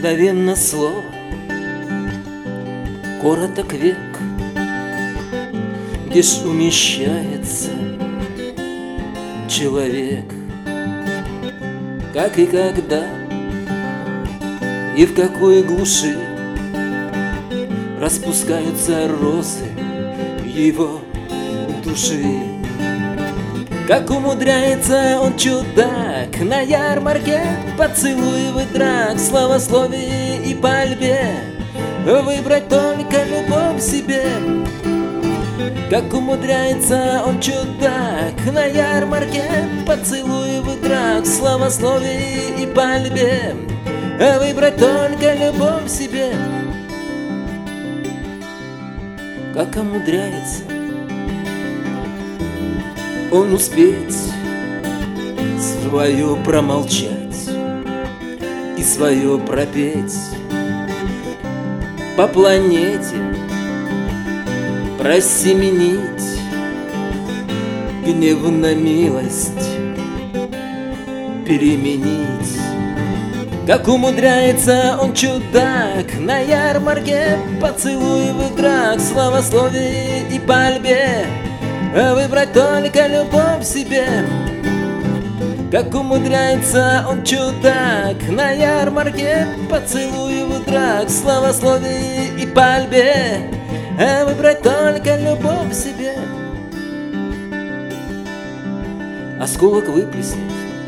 мгновенно слово, короток век, где ж умещается человек, как и когда, и в какой глуши распускаются розы его души. Как умудряется он, чудак, на ярмарке поцелуев и драк, славословие и пальбе выбрать только любовь себе. Как умудряется он, чудак, на ярмарке поцелуев и драк, славословие и пальбе выбрать только любовь себе. Как умудряется он успеть свое промолчать и свое пропеть по планете, просеменить гнев на милость, переменить. Как умудряется он, чудак, на ярмарке поцелуев и драк, славословие и пальбе выбрать только любовь себе. Как умудряется он, чудак, на ярмарке поцелуев и драк, славословие и пальбе выбрать только любовь себе. Осколок выплеснет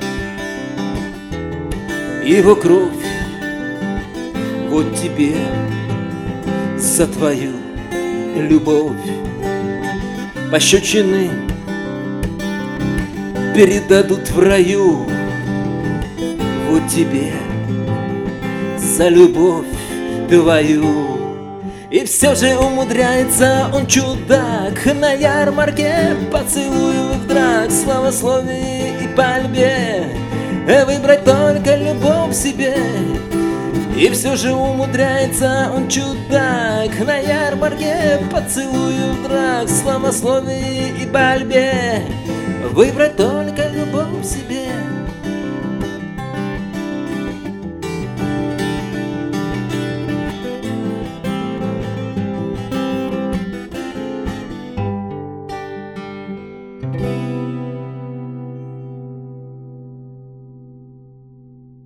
его кровь, вот тебе за твою любовь. Пощечины передадут в раю, вот тебе за любовь твою. И все же умудряется он, чудак, на ярмарке поцелуев и драк, славословие и пальбе выбрать только любовь себе. И все же умудряется он, чудак, на ярмарке поцелуев и драк, славословие и пальбе выбрать только любовь себе.